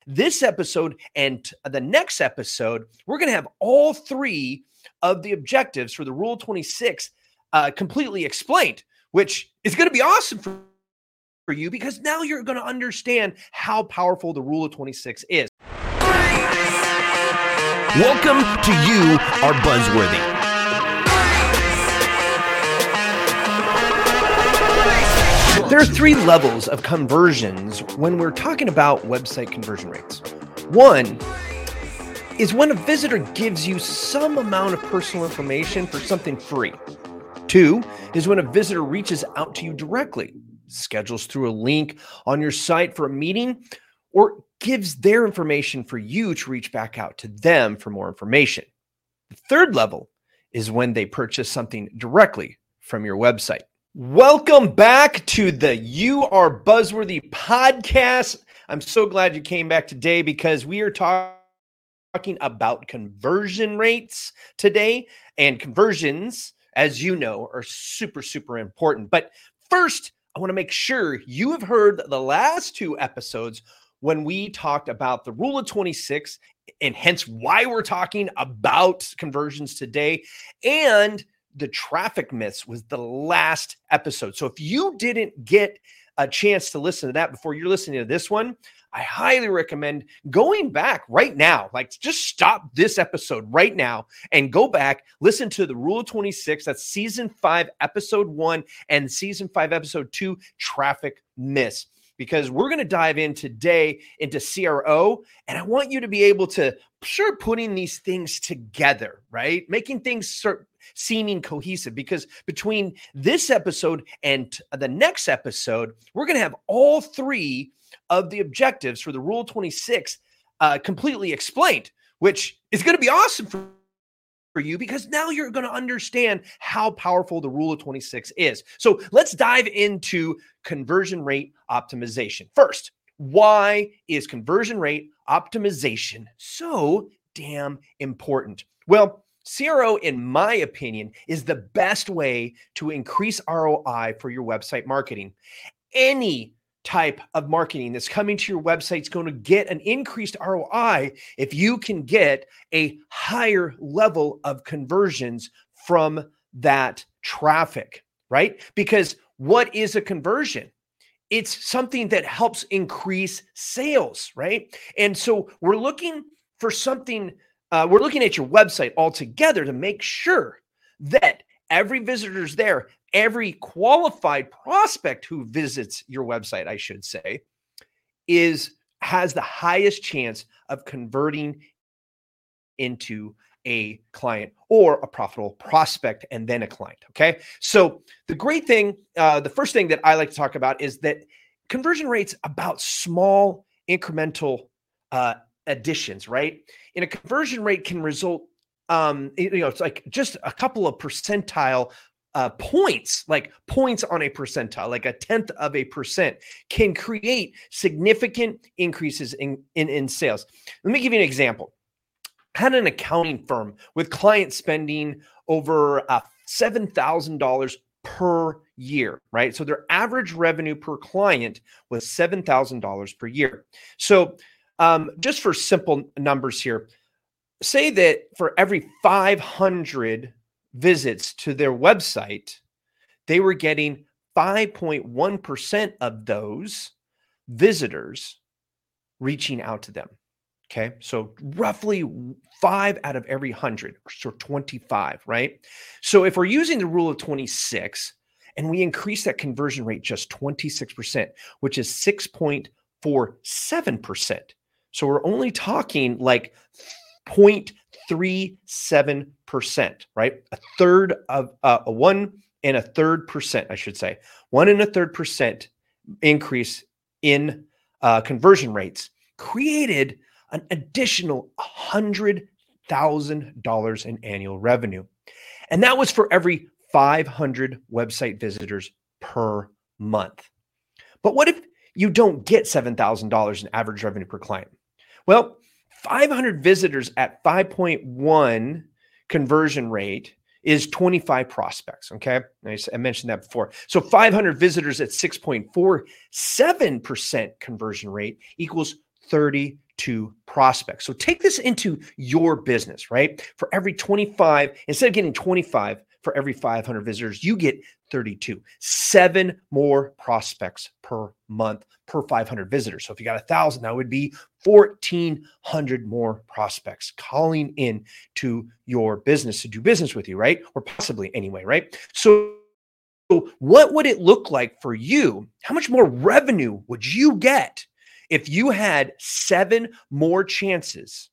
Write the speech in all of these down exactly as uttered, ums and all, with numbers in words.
this episode and the next episode, we're going to have all three of the objectives for the Rule of twenty-six uh, completely explained, which is going to be awesome for, for you because now you're going to understand how powerful the Rule of twenty-six is. Welcome to You Are Buzzworthy. There are three levels of conversions when we're talking about website conversion rates. One is when a visitor gives you some amount of personal information for something free. Two is when a visitor reaches out to you directly, schedules through a link on your site for a meeting, or gives their information for you to reach back out to them for more information. The third level is when they purchase something directly from your website. Welcome back to the You Are Buzzworthy podcast. I'm so glad you came back today because we are talk- talking about conversion rates today. And conversions, as you know, are super, super important. But first, I want to make sure you have heard the last two episodes when we talked about the Rule of twenty-six, and hence why we're talking about conversions today. And the traffic myths was the last episode. So if you didn't get a chance to listen to that before you're listening to this one, I highly recommend going back right now. Like, just stop this episode right now and go back, listen to the Rule of twenty-six. That's season five, episode one, and season five, episode two, traffic myths. Because we're going to dive in today into C R O, and I want you to be able to start putting these things together, right? Making things start seeming cohesive, because between this episode and the next episode, we're going to have all three of the objectives for the Rule of twenty-six uh, completely explained, which is going to be awesome for for you because now you're going to understand how powerful the Rule of twenty-six is. So let's dive into conversion rate optimization. First, why is conversion rate optimization so damn important? Well, C R O, in my opinion, is the best way to increase R O I for your website marketing. Any type of marketing that's coming to your website is going to get an increased R O I if you can get a higher level of conversions from that traffic, right? Because what is a conversion? It's something that helps increase sales, right? And so we're looking for something, uh, we're looking at your website altogether to make sure that every visitor's there, every qualified prospect who visits your website, I should say, is has the highest chance of converting into a client or a profitable prospect and then a client, okay? So the great thing, uh, the first thing that I like to talk about is that conversion rate's about small incremental uh, additions, right? And a conversion rate can result Um, you know, it's like just a couple of percentile uh, points, like points on a percentile, like a tenth of a percent can create significant increases in, in, in sales. Let me give you an example. I had an accounting firm with clients spending over uh, seven thousand dollars per year, right? So their average revenue per client was seven thousand dollars per year. So um, just for simple numbers here, say that for every five hundred visits to their website, they were getting five point one percent of those visitors reaching out to them. Okay. So roughly five out of every hundred, so twenty-five, right? So if we're using the Rule of twenty-six and we increase that conversion rate just twenty-six percent, which is six point four seven percent. So we're only talking like zero point three seven percent, right? A third of uh, a one and a third percent, I should say, one and a third percent increase in uh, conversion rates created an additional one hundred thousand dollars in annual revenue. And that was for every five hundred website visitors per month. But what if you don't get seven thousand dollars in average revenue per client? Well, five hundred visitors at five point one conversion rate is twenty-five prospects, okay? I mentioned that before. So five hundred visitors at six point four seven percent conversion rate equals thirty to prospects. So take this into your business, right? For every twenty-five, instead of getting twenty-five for every five hundred visitors, you get thirty-two, seven more prospects per month per five hundred visitors. So if you got a thousand, that would be fourteen hundred more prospects calling in to your business to do business with you, right? Or possibly anyway, right? So what would it look like for you? How much more revenue would you get if you had seven more chances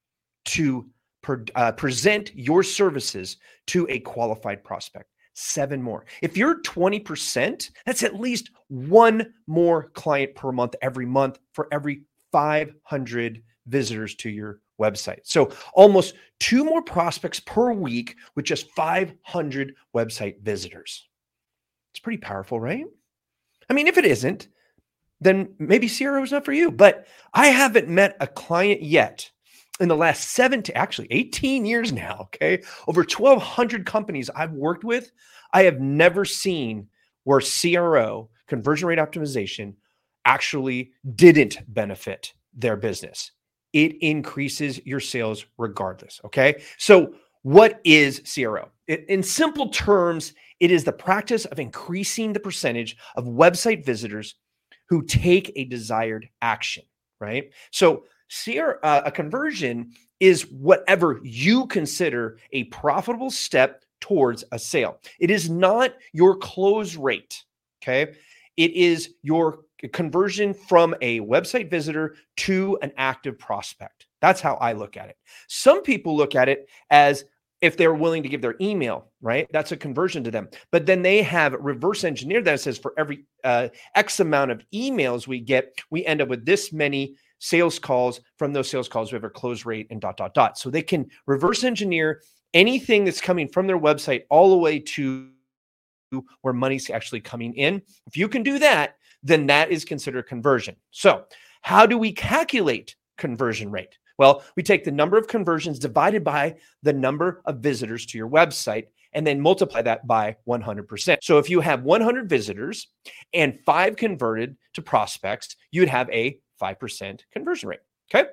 to per, uh, present your services to a qualified prospect? Seven more. If you're twenty percent, that's at least one more client per month every month for every five hundred visitors to your website. So almost two more prospects per week with just five hundred website visitors. It's pretty powerful, right? I mean, if it isn't, then maybe C R O is not for you. But I haven't met a client yet in the last seven to actually eighteen years now, okay? Over twelve hundred companies I've worked with, I have never seen where C R O, conversion rate optimization, actually didn't benefit their business. It increases your sales regardless, okay? So what is C R O? It, in simple terms, it is the practice of increasing the percentage of website visitors who take a desired action, right? So C R, uh, a conversion is whatever you consider a profitable step towards a sale. It is not your close rate, okay? It is your conversion from a website visitor to an active prospect. That's how I look at it. Some people look at it as if they're willing to give their email, right? That's a conversion to them. But then they have reverse engineered that. It says for every uh, X amount of emails we get, we end up with this many sales calls. From those sales calls, we have our close rate and dot, dot, dot. So they can reverse engineer anything that's coming from their website all the way to where money's actually coming in. If you can do that, then that is considered conversion. So how do we calculate conversion rate? Well, we take the number of conversions divided by the number of visitors to your website and then multiply that by one hundred percent. So if you have one hundred visitors and five converted to prospects, you'd have a five percent conversion rate. Okay.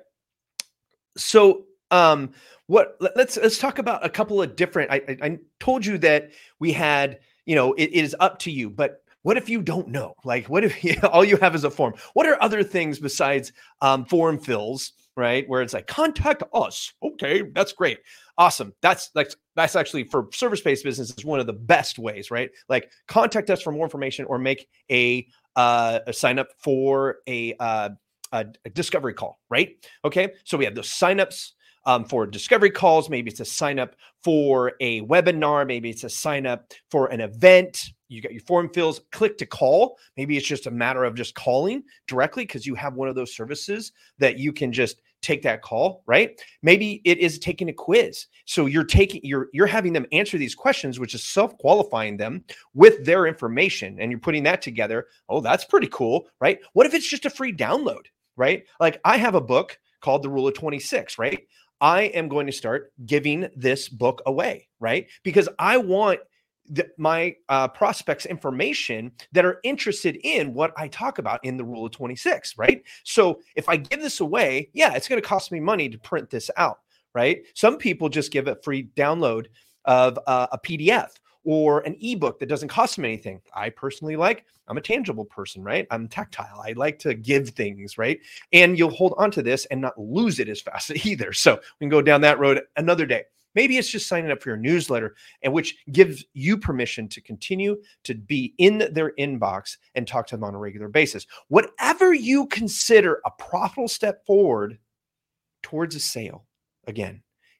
So um, what let's let's talk about a couple of different, I, I, I told you that we had, you know, it, it is up to you, but what if you don't know? Like, what if you, all you have is a form? What are other things besides um, form fills, right? Where it's like, contact us. Okay, that's great. Awesome. That's like, that's actually for service-based businesses, one of the best ways, right? Like contact us for more information or make a, uh, a sign up for a, uh, a, a discovery call, right? Okay. So we have those signups um, for discovery calls. Maybe it's a sign up for a webinar. Maybe it's a sign up for an event. You got your form fills, click to call. Maybe it's just a matter of just calling directly because you have one of those services that you can just take that call, right? Maybe it is taking a quiz. So you're taking, you're, you're having them answer these questions, which is self-qualifying them with their information. And you're putting that together. Oh, that's pretty cool, right? What if it's just a free download, right? Like I have a book called The Rule of twenty-six, right? I am going to start giving this book away, right? Because I want The, my uh, prospects information that are interested in what I talk about in the Rule of twenty-six, right? So if I give this away, yeah, it's going to cost me money to print this out, right? Some people just give a free download of uh, a P D F or an ebook that doesn't cost them anything. I personally like, I'm a tangible person, right? I'm tactile. I like to give things, right? And you'll hold on to this and not lose it as fast either. So we can go down that road another day. Maybe it's just signing up for your newsletter, and which gives you permission to continue to be in their inbox and talk to them on a regular basis. Whatever you consider a profitable step forward towards a sale, again,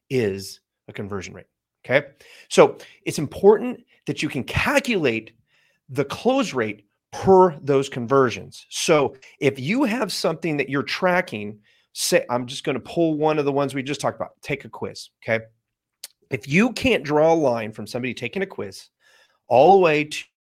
is a conversion rate. Okay. So it's important that you can calculate the close rate per those conversions. So if you have something that you're tracking, say, I'm just going to pull one of the ones we just talked about, take a quiz. Okay. If you can't draw a line from somebody taking a quiz all the way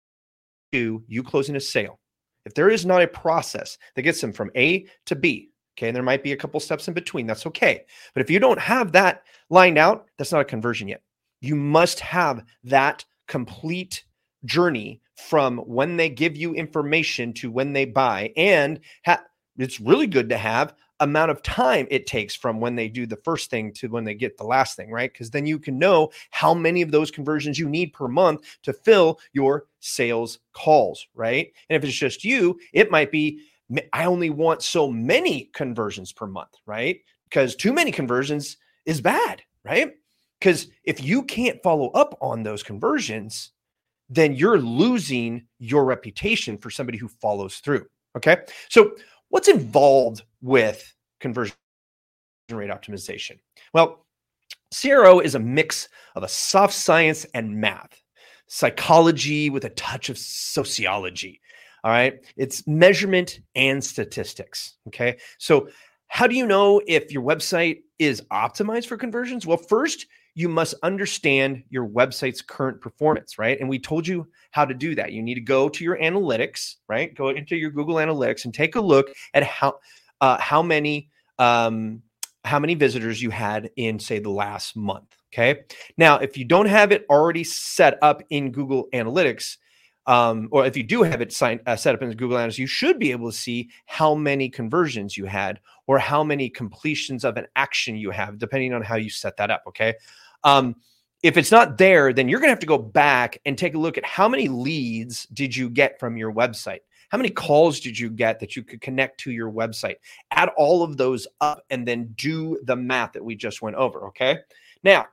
to you closing a sale, if there is not a process that gets them from A to B, okay, and there might be a couple steps in between, that's okay. But if you don't have that lined out, that's not a conversion yet. You must have that complete journey from when they give you information to when they buy. And ha- it's really good to have amount of time it takes from when they do the first thing to when they get the last thing, right? Because then you can know how many of those conversions you need per month to fill your sales calls, right? And if it's just you, it might be, I only want so many conversions per month, right? Because too many conversions is bad, right? Because if you can't follow up on those conversions, then you're losing your reputation for somebody who follows through. Okay. So what's involved with conversion rate optimization? Well, C R O is a mix of a soft science and math, psychology with a touch of sociology. All right. It's measurement and statistics. Okay. So how do you know if your website is optimized for conversions? Well, first, you must understand your website's current performance, right? And we told you how to do that. You need to go to your analytics, right? Go into your Google Analytics and take a look at how uh, how many um, how many visitors you had in, say, the last month. Okay. Now, if you don't have it already set up in Google Analytics, um, or if you do have it signed, uh, set up in Google Analytics, you should be able to see how many conversions you had or how many completions of an action you have, depending on how you set that up. Okay. Um, if it's not there, then you're going to have to go back and take a look at how many leads did you get from your website? How many calls did you get that you could connect to your website? Add all of those up and then do the math that we just went over. Okay. Now,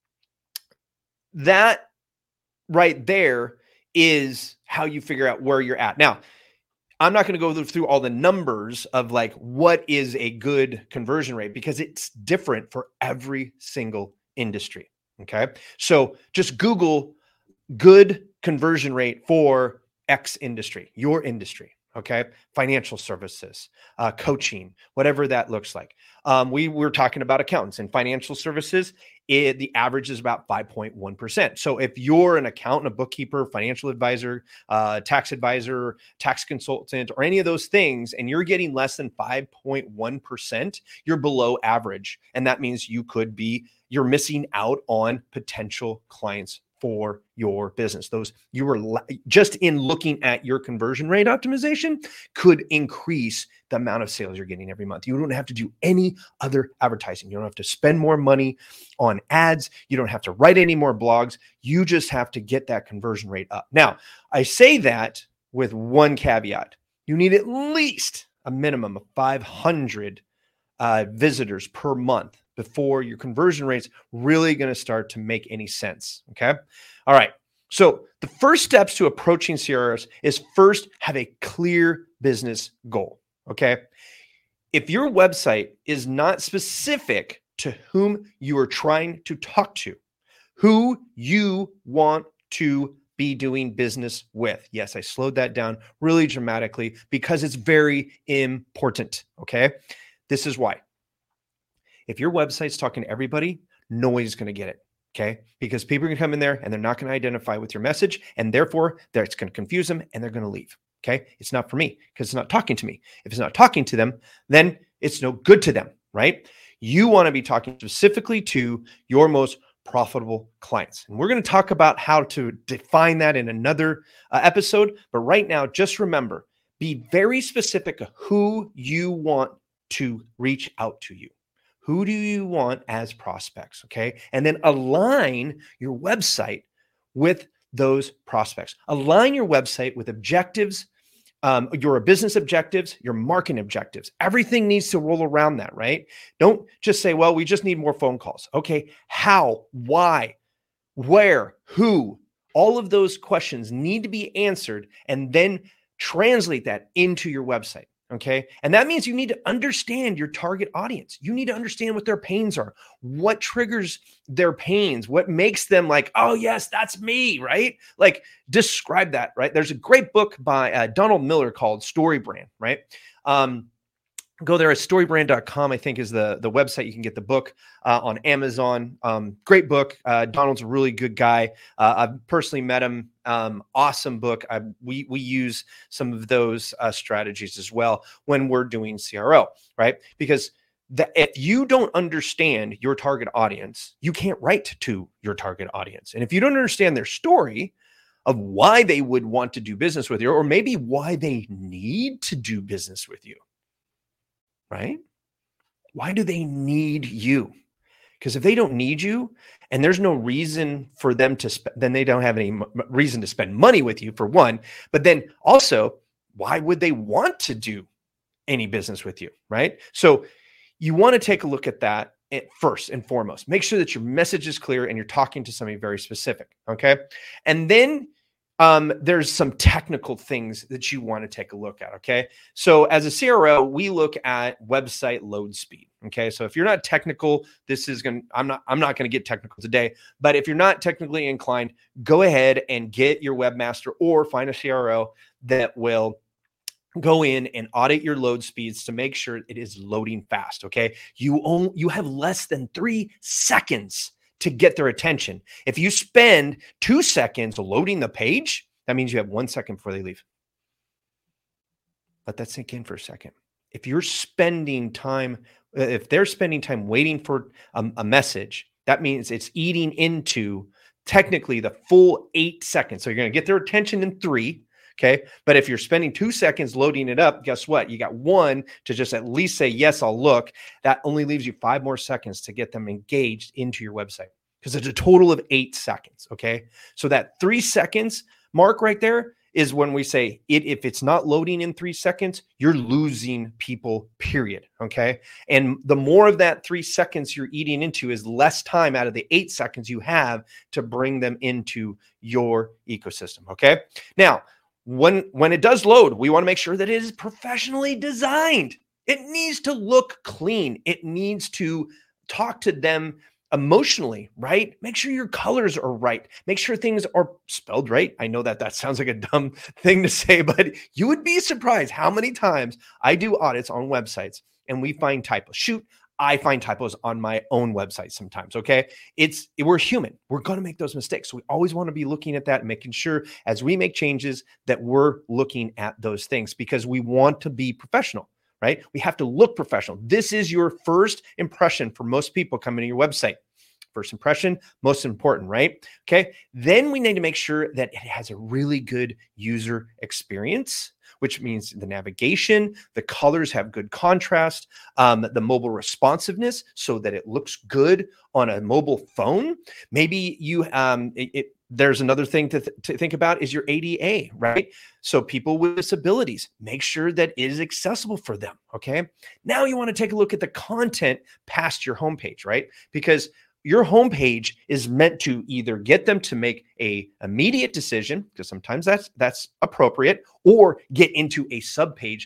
that right there is how you figure out where you're at. Now, I'm not going to go through all the numbers of like what is a good conversion rate because it's different for every single industry. Okay. So just Google good conversion rate for X industry, your industry. Okay. Financial services, uh, coaching, whatever that looks like. Um, we were talking about accountants and financial services. It, the average is about five point one percent. So if you're an accountant, a bookkeeper, financial advisor, uh, tax advisor, tax consultant, or any of those things, and you're getting less than five point one percent, you're below average. And that means you could be, you're missing out on potential clients for your business. Those you were just in looking at your conversion rate optimization could increase the amount of sales you're getting every month. You don't have to do any other advertising. You don't have to spend more money on ads. You don't have to write any more blogs. You just have to get that conversion rate up. Now, I say that with one caveat. You need at least a minimum of five hundred uh, visitors per month before your conversion rate's really going to start to make any sense. Okay. All right. So the first steps to approaching C R Os is first have a clear business goal. Okay. If your website is not specific to whom you are trying to talk to, who you want to be doing business with. Yes, I slowed that down really dramatically because it's very important. Okay. This is why. If your website's talking to everybody, nobody's going to get it. Okay. Because people are going to come in there and they're not going to identify with your message. And therefore, that's going to confuse them and they're going to leave. Okay. It's not for me because it's not talking to me. If it's not talking to them, then it's no good to them, right? You want to be talking specifically to your most profitable clients. And we're going to talk about how to define that in another uh, episode. But right now, just remember, be very specific of who you want to reach out to you. Who do you want as prospects? Okay. And then align your website with those prospects. Align your website with objectives, um, your business objectives, your marketing objectives. Everything needs to roll around that, right? Don't just say, well, we just need more phone calls. Okay. How, why, where, who, all of those questions need to be answered and then translate that into your website. Okay. And that means you need to understand your target audience. You need to understand what their pains are, what triggers their pains, what makes them like, oh, yes, that's me, right? Like describe that, right? There's a great book by uh, Donald Miller called StoryBrand, right? Um, Go there at storybrand dot com, I think is the, the website. You can get the book uh, on Amazon. Um, great book. Uh, Donald's a really good guy. Uh, I've personally met him. Um, awesome book. I, we we use some of those uh, strategies as well when we're doing C R O, right? Because the, if you don't understand your target audience, you can't write to your target audience. And if you don't understand their story of why they would want to do business with you, or maybe why they need to do business with you, right? Why do they need you? Because if they don't need you and there's no reason for them to spend, then they don't have any m- reason to spend money with you, for one. But then also, why would they want to do any business with you, right? So you want to take a look at that at first and foremost. Make sure that your message is clear and you're talking to somebody very specific, okay? And then um, there's some technical things that you want to take a look at, okay? So as a C R O, we look at website load speed, okay? So if you're not technical, this is going to, I'm not, I'm not going to get technical today, but if you're not technically inclined, go ahead and get your webmaster or find a C R O that will go in and audit your load speeds to make sure it is loading fast, okay? You only, you have less than three seconds to get their attention. If you spend two seconds loading the page, that means you have one second before they leave. Let that sink in for a second. If you're spending time, if they're spending time waiting for a, a message, that means it's eating into technically the full eight seconds. So you're going to get their attention in three. Okay. But if you're spending two seconds loading it up, guess what? You got one to just at least say, yes, I'll look. That only leaves you five more seconds to get them engaged into your website because it's a total of eight seconds. Okay. So that three seconds mark right there is when we say it, if it's not loading in three seconds, you're losing people, period. Okay. And the more of that three seconds you're eating into is less time out of the eight seconds you have to bring them into your ecosystem. Okay. Now, When, when it does load, we want to make sure that it is professionally designed. It needs to look clean. It needs to talk to them emotionally, right? Make sure your colors are right. Make sure things are spelled right. I know that that sounds like a dumb thing to say, but you would be surprised how many times I do audits on websites and we find typos. Shoot, I find typos on my own website sometimes, okay? It's, we're human. We're going to make those mistakes. So we always want to be looking at that and making sure as we make changes that we're looking at those things because we want to be professional, right? We have to look professional. This is your first impression for most people coming to your website. First impression, most important, right? Okay. Then we need to make sure that it has a really good user experience, which means the navigation, the colors have good contrast, um, the mobile responsiveness so that it looks good on a mobile phone. Maybe you, um, it, it, there's another thing to, th- to think about is your A D A, right? So people with disabilities, make sure that it is accessible for them, okay? Now you want to take a look at the content past your homepage, right? Because your homepage is meant to either get them to make a immediate decision, because sometimes that's that's appropriate, or get into a subpage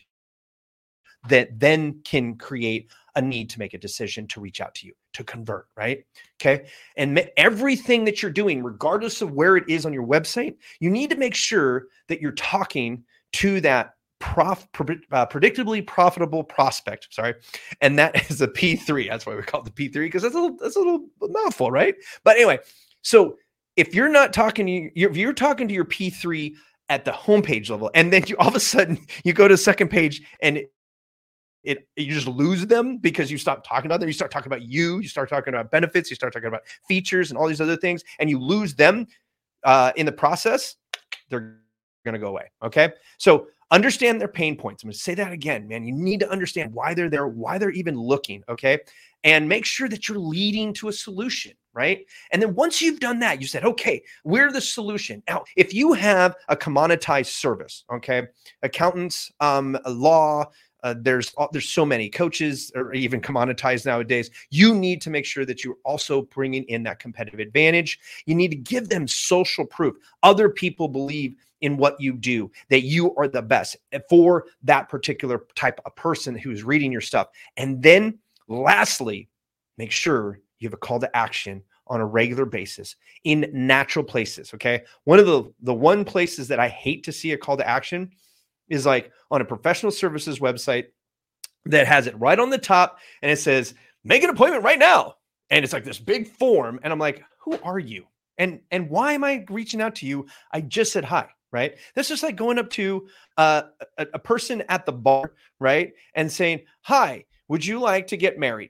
that then can create a need to make a decision to reach out to you, to convert, right? Okay. And everything that you're doing, regardless of where it is on your website, you need to make sure that you're talking to that Prof, uh, predictably profitable prospect. Sorry. And that is a P three. That's why we call it the P three, because that's a little, that's a little mouthful, right? But anyway, so if you're not talking, to you, if you're talking to your P three at the homepage level, and then you all of a sudden you go to the second page and it, it you just lose them because you stop talking about them. You start talking about you, you start talking about benefits, you start talking about features and all these other things, and you lose them uh, in the process, they're going to go away. Okay. So understand their pain points. I'm going to say that again, man. You need to understand why they're there, why they're even looking, okay? And make sure that you're leading to a solution, right? And then once you've done that, you said, okay, we're the solution. Now, if you have a commoditized service, okay, accountants, um, law, uh, there's there's so many coaches or even commoditized nowadays. You need to make sure that you're also bringing in that competitive advantage. You need to give them social proof. Other people believe in what you do, that you are the best for that particular type of person who's reading your stuff. And then lastly, make sure you have a call to action on a regular basis in natural places. Okay. One of the, the one places that I hate to see a call to action is like on a professional services website that has it right on the top and it says, make an appointment right now. And it's like this big form. And I'm like, who are you? And, and why am I reaching out to you? I just said hi. Right. That's just like going up to uh, a, a person at the bar, right, and saying, hi, would you like to get married?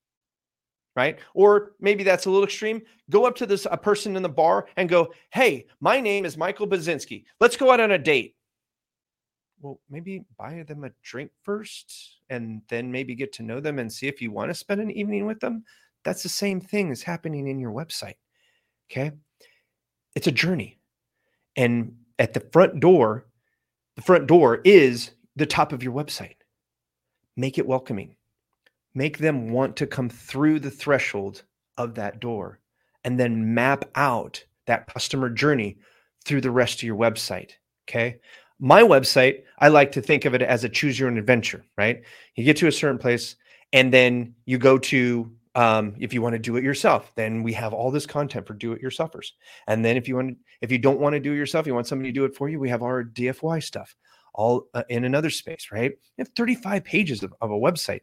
Right. Or maybe that's a little extreme. Go up to this a person in the bar and go, hey, my name is Michael Baczynski. Let's go out on a date. well, maybe buy them a drink first and then maybe get to know them and see if you want to spend an evening with them. That's the same thing as happening in your website. Okay. It's a journey. And at the front door, the front door is the top of your website. Make it welcoming. Make them want to come through the threshold of that door and then map out that customer journey through the rest of your website. Okay. My website, I like to think of it as a choose your own adventure, right? You get to a certain place and then you go to, um, if you want to do it yourself, then we have all this content for do-it-yourselfers. And then if you want, if you don't want to do it yourself, you want somebody to do it for you, we have our D I Y stuff all uh, in another space, right? We have thirty-five pages of, of a website.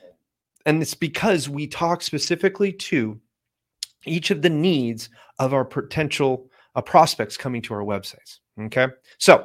And it's because we talk specifically to each of the needs of our potential uh, prospects coming to our websites. Okay. So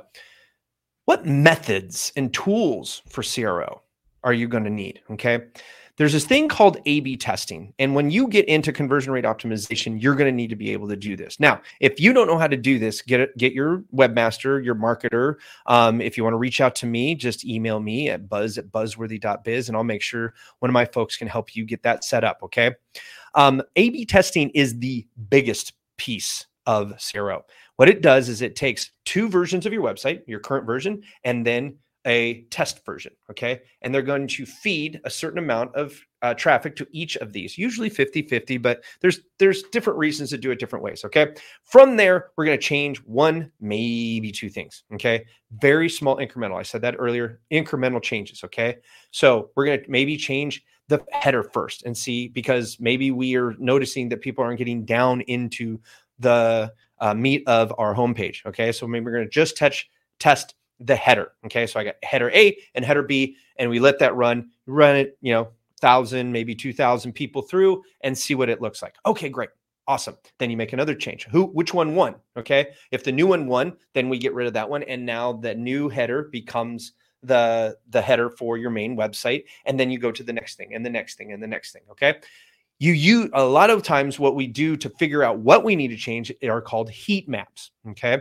what methods and tools for C R O are you going to need? Okay. There's this thing called A B testing. And when you get into conversion rate optimization, you're going to need to be able to do this. Now, if you don't know how to do this, get it, get your webmaster, your marketer. Um, if you want to reach out to me, just email me at buzz at buzzworthy dot biz and I'll make sure one of my folks can help you get that set up. Okay. Um, A B testing is the biggest piece of C R O. What it does is it takes two versions of your website, your current version, and then a test version, okay? And they're going to feed a certain amount of uh, traffic to each of these, usually fifty fifty, but there's there's different reasons to do it different ways, okay? From there, we're going to change one, maybe two things, okay? Very small incremental. I said that earlier, incremental changes, okay? So we're going to maybe change the header first and see, because maybe we are noticing that people aren't getting down into the uh, meat of our homepage, okay? So maybe we're going to just touch, test the header. Okay. So I got header A and header B, and we let that run, run it, you know, thousand, maybe two thousand people through and see what it looks like. Okay, great. Awesome. Then you make another change. Who, which one won? Okay. If the new one won, then we get rid of that one. And now the new header becomes the, the header for your main website. And then you go to the next thing and the next thing and the next thing. Okay. You use a lot of times what we do to figure out what we need to change are called heat maps. Okay.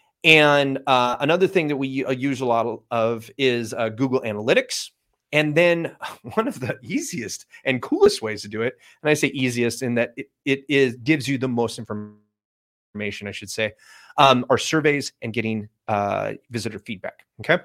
And uh, another thing that we use a lot of is uh, Google Analytics. And then one of the easiest and coolest ways to do it, and I say easiest in that it, it is gives you the most information, I should say, um, are surveys and getting uh, visitor feedback. Okay.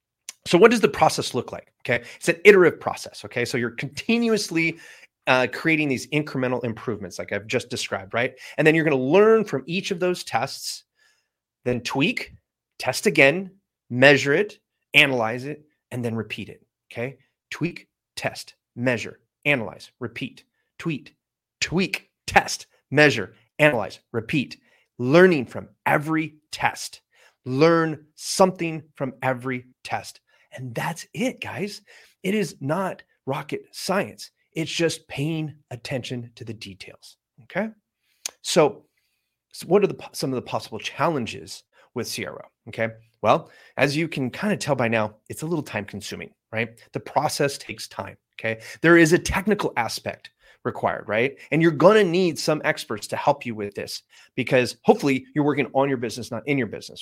So what does the process look like? Okay. It's an iterative process. Okay. So you're continuously uh, creating these incremental improvements like I've just described, right? And then you're going to learn from each of those tests, then tweak, test again, measure it, analyze it, and then repeat it, okay? Tweak, test, measure, analyze, repeat, tweet, tweak, test, measure, analyze, repeat. Learning from every test. Learn something from every test. And that's it, guys. It is not rocket science. It's just paying attention to the details, okay? So, So what are the, some of the possible challenges with C R O? Okay. Well, as you can kind of tell by now, it's a little time consuming, right? The process takes time. Okay. There is a technical aspect required, right? And you're going to need some experts to help you with this because hopefully you're working on your business, not in your business,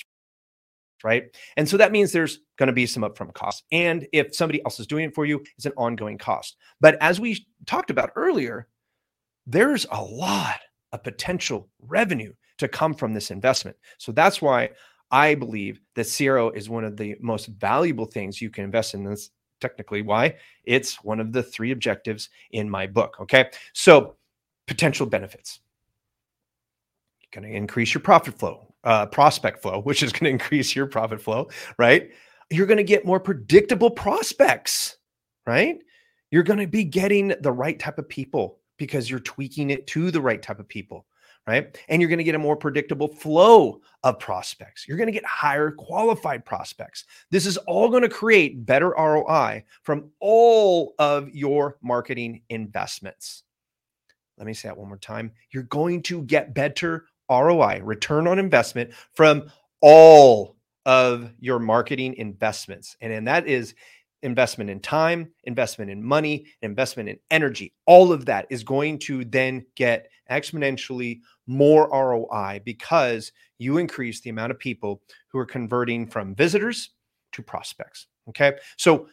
right? And so that means there's going to be some upfront costs. And if somebody else is doing it for you, it's an ongoing cost. But as we talked about earlier, there's a lot of potential revenue to come from this investment. So that's why I believe that C R O is one of the most valuable things you can invest in. This technically why it's one of the three objectives in my book. Okay. So potential benefits. You're going to increase your profit flow, uh, prospect flow, which is going to increase your profit flow, right? You're going to get more predictable prospects, right? You're going to be getting the right type of people because you're tweaking it to the right type of people, right? And you're going to get a more predictable flow of prospects. You're going to get higher qualified prospects. This is all going to create better R O I from all of your marketing investments. Let me say that one more time. You're going to get better R O I, return on investment, from all of your marketing investments. And, and that is investment in time, investment in money, investment in energy. All of that is going to then get exponentially more R O I because you increase the amount of people who are converting from visitors to prospects. Okay. So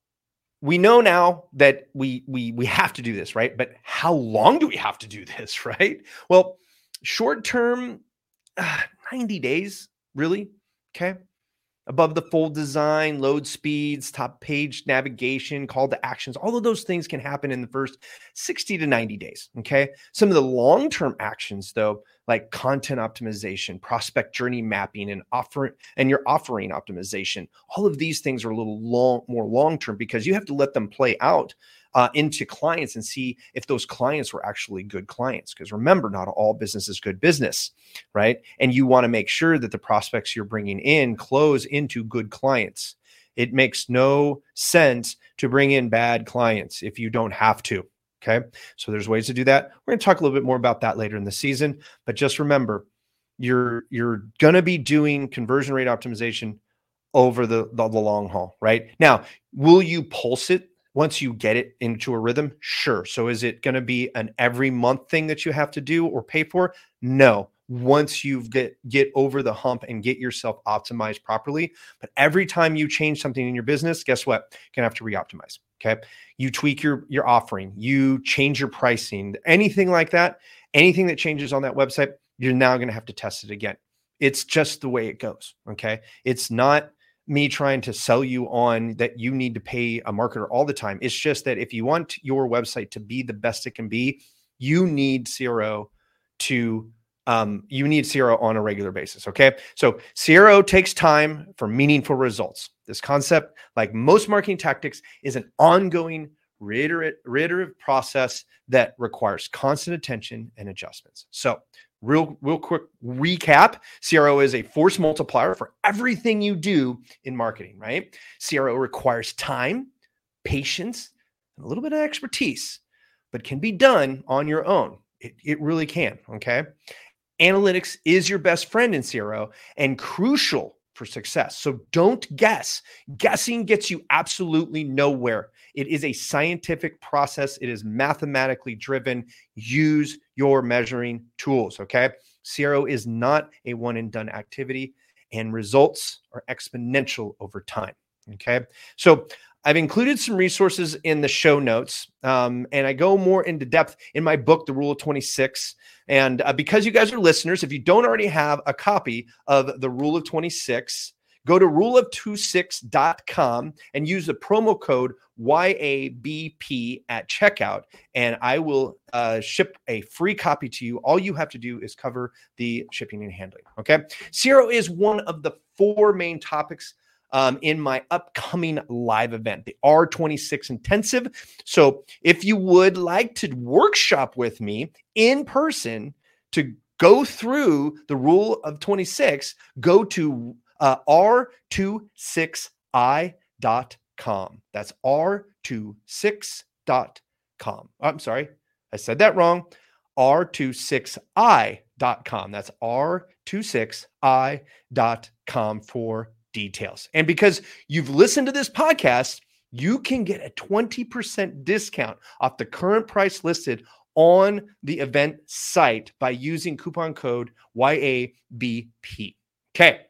we know now that we, we, we have to do this, right? But how long do we have to do this, right? Well, short term, uh, ninety days, really. Okay. Above the fold design, load speeds, top page navigation, call to actions, all of those things can happen in the first sixty to ninety days. Okay. Some of the long-term actions though, like content optimization, prospect journey mapping, and offer and your offering optimization, all of these things are a little long, more long-term because you have to let them play out Uh, into clients and see if those clients were actually good clients. Because remember, not all business is good business, right? And you want to make sure that the prospects you're bringing in close into good clients. It makes no sense to bring in bad clients if you don't have to. Okay. So there's ways to do that. We're going to talk a little bit more about that later in the season, but just remember, you're, you're going to be doing conversion rate optimization over the, the, the long haul, right? Now, will you pulse it once you get it into a rhythm? Sure. So is it going to be an every month thing that you have to do or pay for? No. Once you get, get over the hump and get yourself optimized properly. But every time you change something in your business, guess what? You're going to have to re-optimize. Okay. You tweak your, your offering, you change your pricing, anything like that, anything that changes on that website, you're now going to have to test it again. It's just the way it goes. Okay. It's not me trying to sell you on that you need to pay a marketer all the time. It's just that if you want your website to be the best it can be, you need C R O to, um, you need C R O on a regular basis. Okay. So C R O takes time for meaningful results. This concept, like most marketing tactics, is an ongoing reiterate, reiterative process that requires constant attention and adjustments. So Real, real quick recap. C R O is a force multiplier for everything you do in marketing, right? C R O requires time, patience, and a little bit of expertise, but can be done on your own. It, it really can, okay? Analytics is your best friend in C R O and crucial for success. So don't guess. Guessing gets you absolutely nowhere. It is a scientific process. It is mathematically driven. Use your measuring tools, okay? C R O is not a one and done activity, and results are exponential over time, okay? So I've included some resources in the show notes, um, and I go more into depth in my book, The Rule of twenty-six. And uh, because you guys are listeners, if you don't already have a copy of The Rule of twenty-six, go to rule of twenty-six dot com and use the promo code Y A B P at checkout, and I will uh, ship a free copy to you. All you have to do is cover the shipping and handling, okay? C R O is one of the four main topics Um, in my upcoming live event, the R twenty-six Intensive. So if you would like to workshop with me in person to go through the Rule of twenty-six, go to uh, R twenty-six I dot com. That's R twenty-six dot com. I'm sorry, I said that wrong. R twenty-six I dot com. That's R twenty-six I dot com for details. And because you've listened to this podcast, you can get a twenty percent discount off the current price listed on the event site by using coupon code Y A B P. Okay.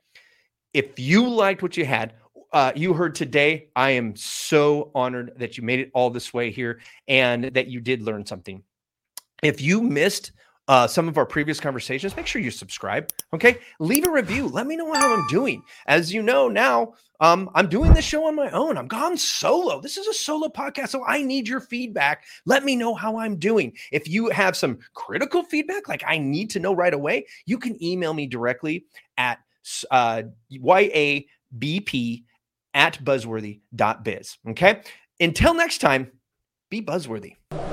If you liked what you had, uh, you heard today, I am so honored that you made it all this way here and that you did learn something. If you missed Uh, some of our previous conversations, make sure you subscribe. Okay. Leave a review. Let me know how I'm doing. As you know, now um, I'm doing this show on my own. I'm gone solo. This is a solo podcast. So I need your feedback. Let me know how I'm doing. If you have some critical feedback, like I need to know right away, you can email me directly at uh, Y A B P at buzzworthy dot biz. Okay. Until next time, be buzzworthy.